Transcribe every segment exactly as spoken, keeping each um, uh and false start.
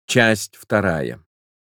Часть вторая.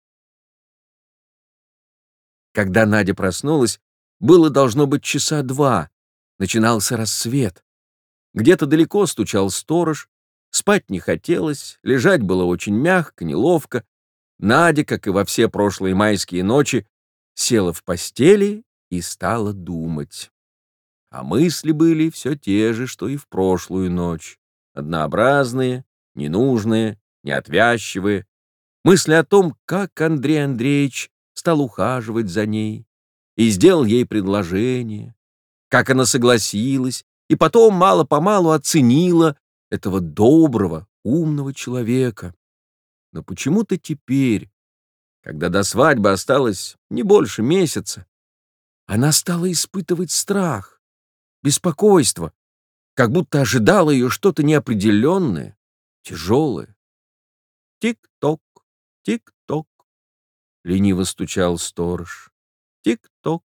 Когда Надя проснулась, было должно быть часа два. Начинался рассвет. Где-то далеко стучал сторож. Спать не хотелось, лежать было очень мягко, неловко. Надя, как и во все прошлые майские ночи, села в постели и стала думать. А мысли были все те же, что и в прошлую ночь. Однообразные, ненужные, неотвязчивые. Мысли о том, как Андрей Андреевич стал ухаживать за ней и сделал ей предложение, как она согласилась и потом мало-помалу оценила этого доброго, умного человека. Но почему-то теперь, когда до свадьбы осталось не больше месяца, она стала испытывать страх, беспокойство, как будто ожидало ее что-то неопределенное, тяжелое. Тик-ток, тик-ток. Лениво стучал сторож. Тик-ток.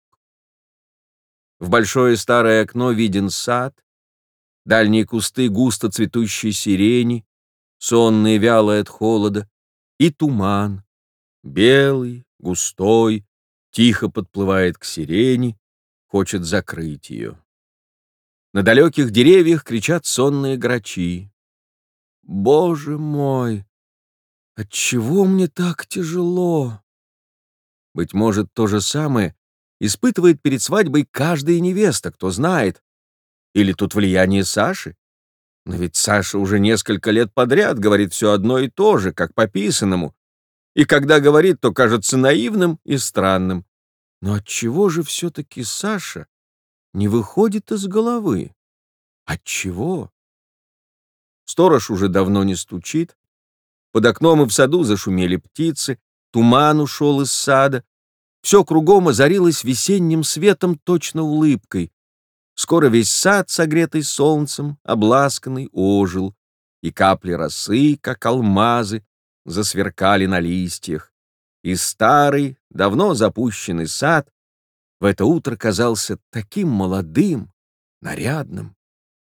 В большое старое окно виден сад, дальние кусты густо цветущей сирени, сонные, вялые от холода, и туман, белый, густой, тихо подплывает к сирени, хочет закрыть ее. На далеких деревьях кричат сонные грачи. Боже мой, отчего мне так тяжело? Быть может, то же самое испытывает перед свадьбой каждая невеста, кто знает. Или тут влияние Саши? Но ведь Саша уже несколько лет подряд говорит все одно и то же, как по писанному. И когда говорит, то кажется наивным и странным. Но отчего же все-таки Саша не выходит из головы? Отчего? Сторож уже давно не стучит. Под окном и в саду зашумели птицы, туман ушел из сада. Все кругом озарилось весенним светом, точно улыбкой. Скоро весь сад, согретый солнцем, обласканный, ожил, и капли росы, как алмазы, засверкали на листьях. И старый, давно запущенный сад в это утро казался таким молодым, нарядным.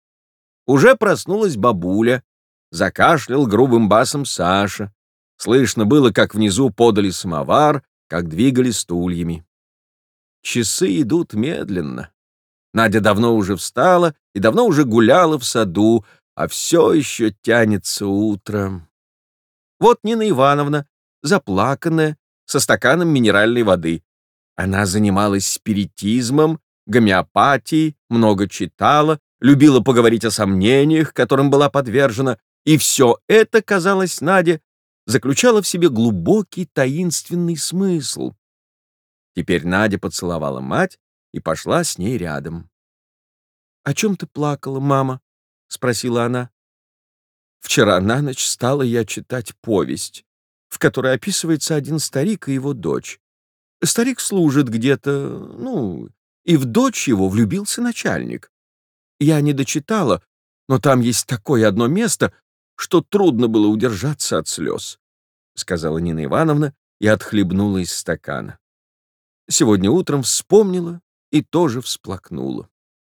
Уже проснулась бабуля, закашлял грубым басом Саша. Слышно было, как внизу подали самовар, как двигали стульями. Часы идут медленно. Надя давно уже встала и давно уже гуляла в саду, а все еще тянется утро. Вот Нина Ивановна, заплаканная, со стаканом минеральной воды. Она занималась спиритизмом, гомеопатией, много читала, любила поговорить о сомнениях, которым была подвержена, и все это, казалось Наде, заключало в себе глубокий таинственный смысл. Теперь Надя поцеловала мать и пошла с ней рядом. «О чем ты плакала, мама?» — спросила она. «Вчера на ночь стала я читать повесть, в которой описывается один старик и его дочь. Старик служит где-то, ну, и в дочь его влюбился начальник. Я не дочитала, но там есть такое одно место, что трудно было удержаться от слез», — сказала Нина Ивановна и отхлебнула из стакана. Сегодня утром вспомнила и тоже всплакнула.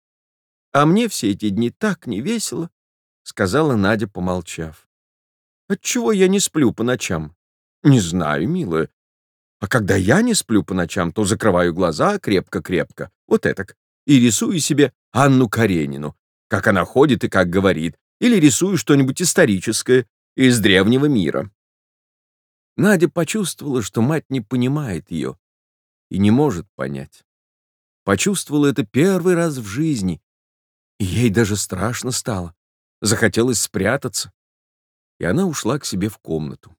«А мне все эти дни так не весело», — сказала Надя, помолчав. «Отчего я не сплю по ночам?» «Не знаю, милая. А когда я не сплю по ночам, то закрываю глаза крепко-крепко, вот этак, и рисую себе Анну Каренину, как она ходит и как говорит, или рисую что-нибудь историческое из древнего мира». Надя почувствовала, что мать не понимает ее и не может понять. Почувствовала это первый раз в жизни, и ей даже страшно стало. Захотелось спрятаться, и она ушла к себе в комнату.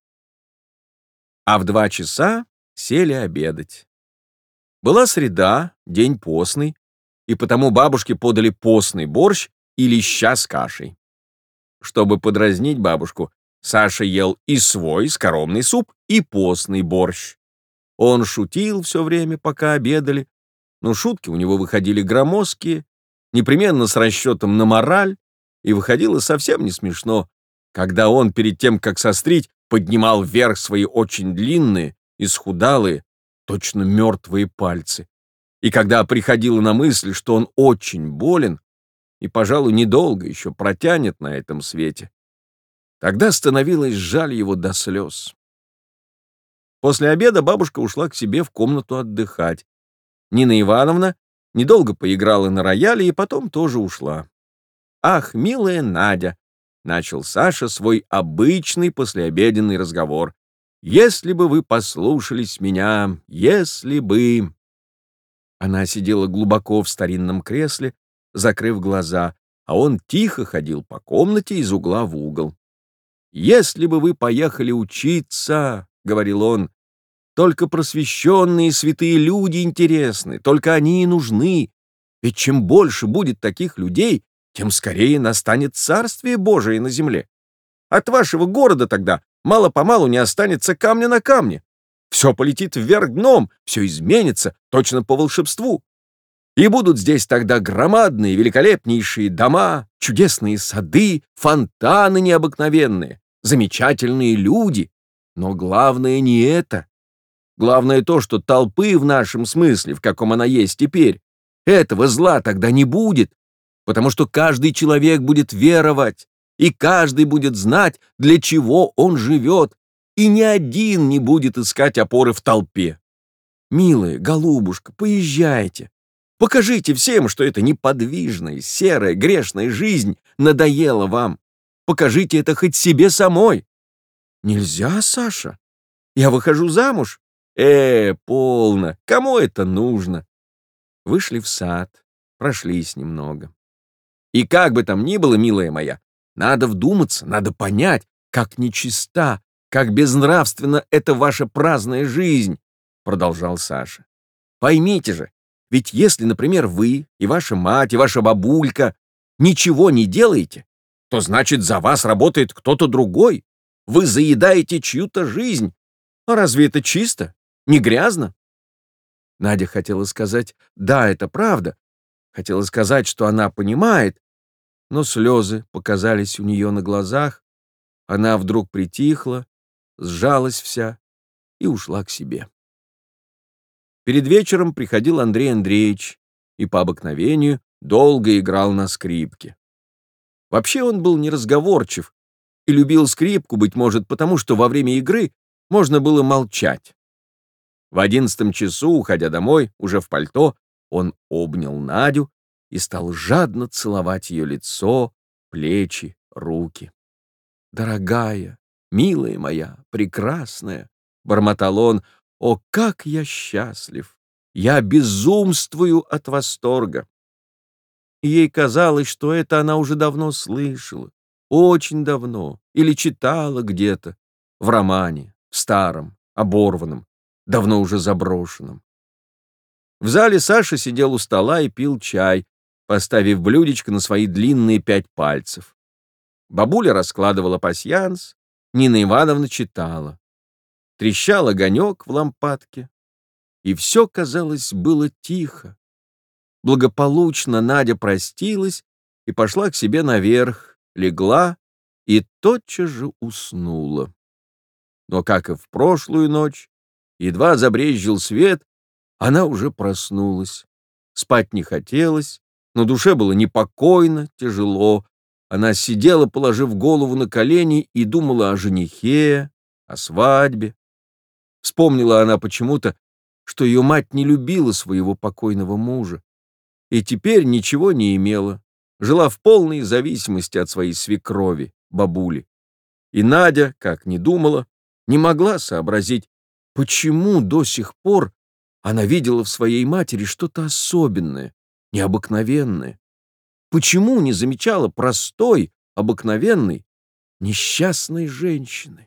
А в два часа сели обедать. Была среда, день постный, и потому бабушке подали постный борщ и леща с кашей. Чтобы подразнить бабушку, Саша ел и свой скоромный суп, и постный борщ. Он шутил все время, пока обедали, но шутки у него выходили громоздкие, непременно с расчетом на мораль, и выходило совсем не смешно, когда он перед тем, как сострить, поднимал вверх свои очень длинные, исхудалые, точно мертвые пальцы. И когда приходило на мысль, что он очень болен и, пожалуй, недолго еще протянет на этом свете, тогда становилось жаль его до слез. После обеда бабушка ушла к себе в комнату отдыхать. Нина Ивановна недолго поиграла на рояле и потом тоже ушла. «Ах, милая Надя!» — начал Саша свой обычный послеобеденный разговор. «Если бы вы послушались меня, если бы...» Она сидела глубоко в старинном кресле, закрыв глаза, а он тихо ходил по комнате из угла в угол. «Если бы вы поехали учиться, — говорил он, — только просвещенные святые люди интересны, только они и нужны, ведь чем больше будет таких людей, тем скорее настанет Царствие Божие на земле. От вашего города тогда мало-помалу не останется камня на камне. Все полетит вверх дном, все изменится, точно по волшебству. И будут здесь тогда громадные, великолепнейшие дома, чудесные сады, фонтаны необыкновенные, замечательные люди. Но главное не это. Главное то, что толпы в нашем смысле, в каком она есть теперь, этого зла тогда не будет, потому что каждый человек будет веровать, и каждый будет знать, для чего он живет, и ни один не будет искать опоры в толпе. Милая голубушка, поезжайте. Покажите всем, что эта неподвижная, серая, грешная жизнь надоела вам. Покажите это хоть себе самой. Нельзя, Саша. Я выхожу замуж. Э, полно. Кому это нужно? Вышли в сад, прошлись немного. И как бы там ни было, милая моя, надо вдуматься, надо понять, как нечиста, как безнравственна эта ваша праздная жизнь, продолжал Саша. Поймите же, ведь если, например, вы и ваша мать, и ваша бабулька ничего не делаете, то значит, за вас работает кто-то другой. Вы заедаете чью-то жизнь. А разве это чисто? Не грязно? Надя хотела сказать «да, это правда», хотела сказать, что она понимает, но слезы показались у нее на глазах, она вдруг притихла, сжалась вся и ушла к себе. Перед вечером приходил Андрей Андреевич и по обыкновению долго играл на скрипке. Вообще он был неразговорчив и любил скрипку, быть может, потому что во время игры можно было молчать. В одиннадцатом часу, уходя домой, уже в пальто, он обнял Надю и стал жадно целовать ее лицо, плечи, руки. «Дорогая, милая моя, прекрасная!» — бормотал он. «О, как я счастлив! Я безумствую от восторга!» И ей казалось, что это она уже давно слышала, очень давно, или читала где-то, в романе, в старом, оборванном, давно уже заброшенном. В зале Саша сидел у стола и пил чай, поставив блюдечко на свои длинные пять пальцев. Бабуля раскладывала пасьянс, Нина Ивановна читала. Трещал огонек в лампадке, и все, казалось, было тихо. Благополучно Надя простилась и пошла к себе наверх, легла и тотчас же уснула. Но, как и в прошлую ночь, едва забрезжил свет, она уже проснулась. Спать не хотелось, но душе было непокойно, тяжело. Она сидела, положив голову на колени, и думала о женихе, о свадьбе. Вспомнила она почему-то, что ее мать не любила своего покойного мужа и теперь ничего не имела, жила в полной зависимости от своей свекрови, бабули. И Надя, как ни думала, не могла сообразить, почему до сих пор она видела в своей матери что-то особенное, необыкновенное. Почему не замечала простой, обыкновенной, несчастной женщины?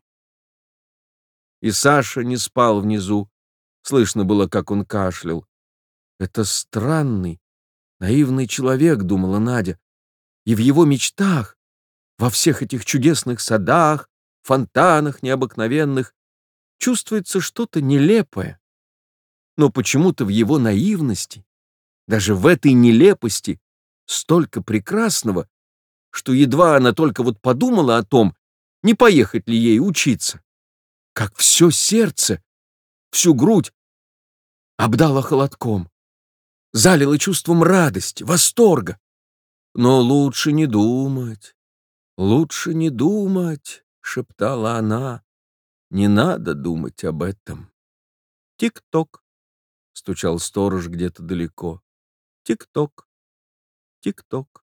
И Саша не спал внизу. Слышно было, как он кашлял. «Это странный, наивный человек», — думала Надя. «И в его мечтах, во всех этих чудесных садах, фонтанах необыкновенных, чувствуется что-то нелепое. Но почему-то в его наивности, даже в этой нелепости, столько прекрасного, что едва она только вот подумала о том, не поехать ли ей учиться, как все сердце, всю грудь обдало холодком, залило чувством радости, восторга. Но лучше не думать, лучше не думать, шептала она. Не надо думать об этом. Тик-ток, стучал сторож где-то далеко. Тик-ток, тик-ток.